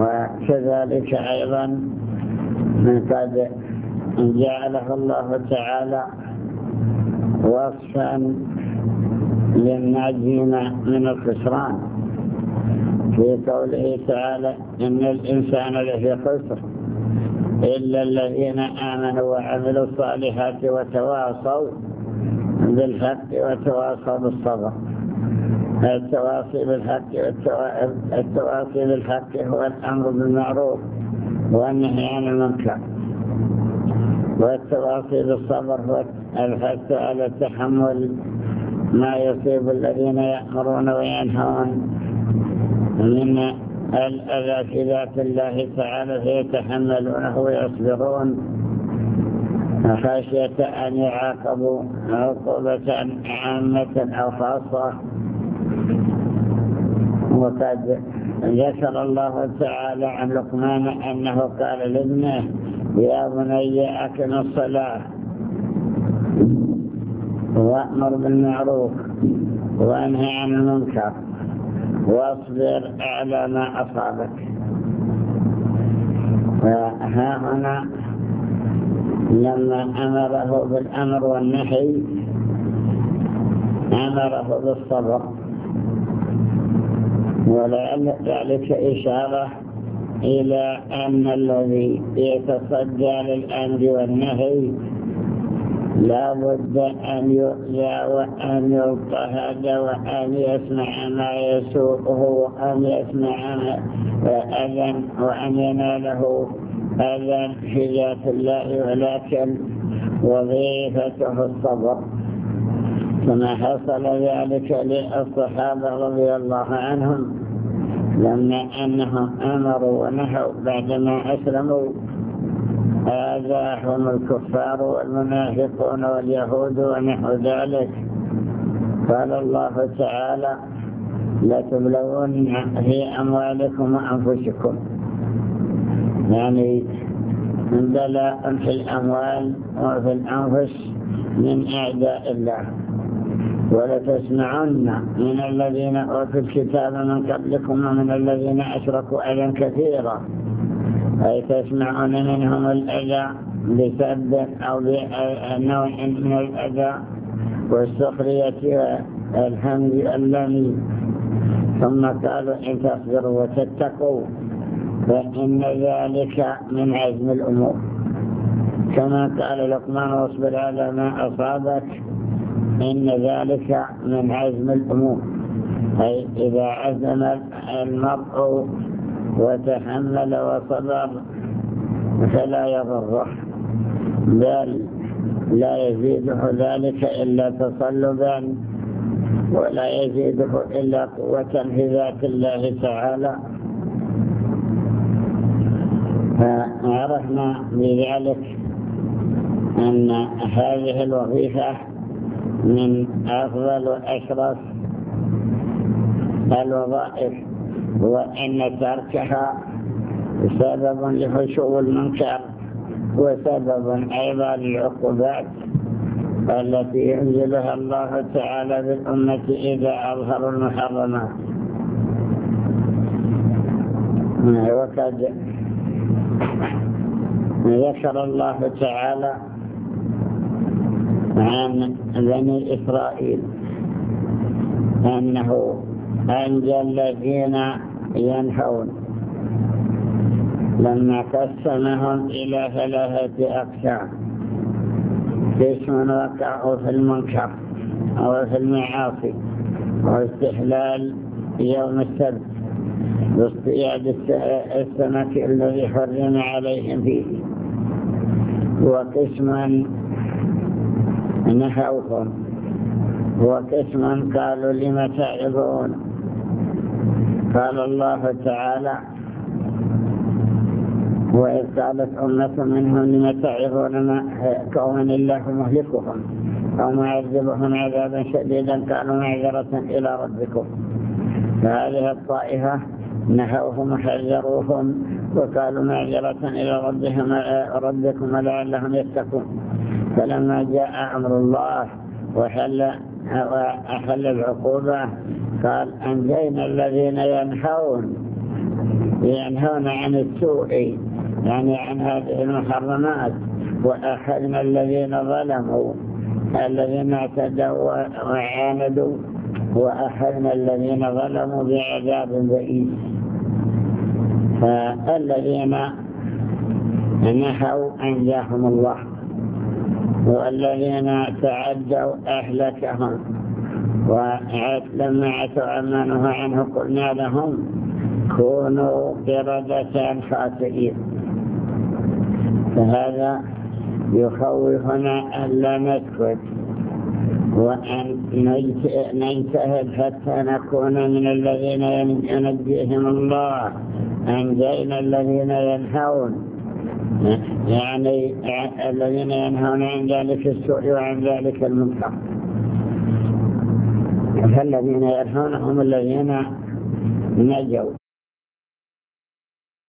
وكذلك أيضا قد جعله الله تعالى وصفا للناجين من الخسران في قوله تعالى إن الإنسان لفي خسر إلا الذين آمنوا وعملوا الصالحات وتواصوا بالحق وتواصوا بالصبر. التواصي بالحق هو الأمر بالمعروف والنهي عن المنكر، والتواصي بالصبر هو الحث على تحمل ما يصيب الذين يأمرون وينهون من الأذى في ذات الله تعالى فيتحملونه ويصبرون خشية أن يعاقبوا عقوبة عامة أو خاصة. وقد ذكر الله تعالى عن لقمان أنه قال لابنه يا بني أقم الصلاة وأمر بالمعروف وانهى عن المنكر واصبر على ما أصابك. وها هنا لما أمره بالأمر والنهي أمره بالصبر، ولعل ذلك إشارة إلى أن الذي يتصدى للأمر والنهي لا بد أن يؤذى وأن يضطهد وأن يسمع ما يسوءه وأن يسمع أذى وأن يناله أذى في ذات الله، ولكن وظيفته الصبر كما حصل ذلك للصحابة رضي الله عنهم لما أنهم أمروا ونهوا بعدما أسلموا آذاهم الكفار والمنافقون واليهود ونحو ذلك. قال الله تعالى لتبلون في أموالكم وأنفسكم، يعني بلاء في الأموال وفي الأنفس من أعداء الله. ولتسمعن من الذين أوتوا الكتاب من قبلكم ومن الذين أشركوا أذى كثيرا، أي تسمعون منهم الأذى بسب أو بنوع من الأذى والسخرية والحمد اللمي. ثم قالوا إن تصبروا وتتقوا فإن ذلك من عزم الأمور، كما قال لقمان واصبر على ما أصابك إن ذلك من عزم الأمور، أي إذا عزم المرء وتحمل وصبر فلا يضره، بل لا يزيده ذلك إلا تصلبا ولا يزيده إلا قوة في ذات الله تعالى. فعرفنا بذلك أن هذه الوظيفة من أفضل وأشرف الوظائف، وأن تركها سبب لفشو المنكر وسبب أيضا للعقوبات التي ينزلها الله تعالى بالأمة إذا أظهروا المحرمات. وقد ذكر الله تعالى عن بني إسرائيل أنه أنجى الذين ينهون لما قسمهم إلى 3 أقسام: قسم وقعوا في المنكر أو في المعاصي واستحلال يوم السبت باصطياد السمك الذي حرم عليهم فيه، وقسما نهوهم، وقسما قالوا لم تعظون. قال الله تعالى وإذ قالت أمة منهم لم تعظون قوما الله مهلكهم أو معذبهم عذابا شديدا قالوا معذرة إلى ربكم. فهذه الطائفة نهوهم وحذروهم وقالوا معذرة إلى ربكم لعلهم يتقون. فلما جاء أمر الله وأحل العقوبة قال أنجينا الذين ينهون ينهون عن السوء يعني عن هذه المحرمات. وأخذنا الذين ظلموا الذين اعتدوا وعاندوا وأخذنا الذين ظلموا بعذاب بئيس. فالذين نهوا أنجاهم الله، والذين تعدوا أهلكهم، ولما عتوا عما نهوا عنه قلنا لهم كونوا قردة خاسئين. فهذا يخوفنا ألا نسكت وأن نجتهد حتى نكون من الذين ينجيهم الله. أنجينا الذين ينهون يعني الذين ينهون عن ذلك السوء وعن ذلك المنكر. فالذين ينهون هم الذين نجوا.